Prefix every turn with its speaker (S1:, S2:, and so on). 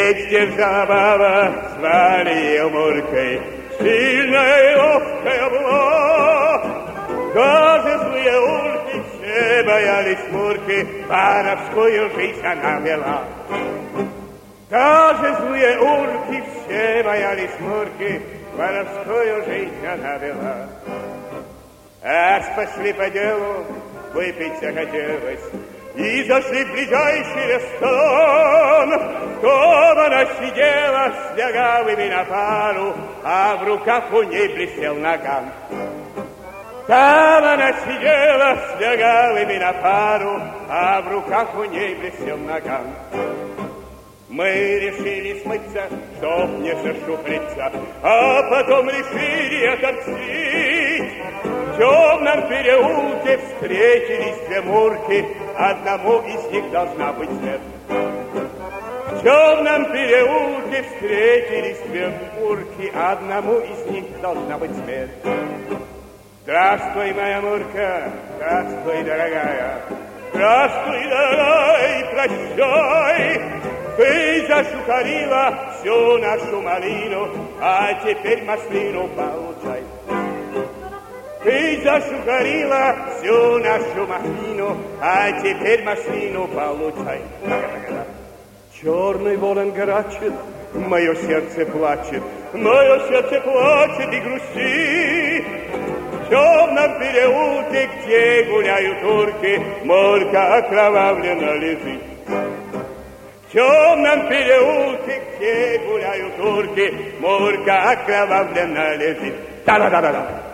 S1: Меч держала баба, звали ее Муркой. Сильная и ловкая была. Даже злые урки все боялись Мурки, воровскую жизнь она вела. Даже злые урки все боялись Мурки, воровскую жизнь она вела. Аж пошли по делу, выпить захотелось, и зашли в ближайший ресторан. Там она сидела с лягавыми на пару, а в руках у ней блестел наган. Там она сидела с лягавыми на пару, а в руках у ней блестел наган. Мы решили смыться, чтоб не зашуфриться, а потом решили отомстить. В темном переулке встретились две Мурки, одному из них должна быть смерть. В темном переулке встретились две Мурки, одному из них должна быть смерть. Здравствуй, моя Мурка, здравствуй, дорогая, здравствуй, дорогая, и прощай. Ты зашухарила всю нашу малину, а теперь маслину получай. Ты зашухарила всю нашу малину, а теперь маслину получай. Черный ворон гарачит, мое сердце плачет, мое сердце плачет и грустит. В темном переулке, где гуляют турки, Мурка окровавленно лежит. В темном переулке, где гуляют турки, Мурка окровавленно лежит. Да-да-да-да-да.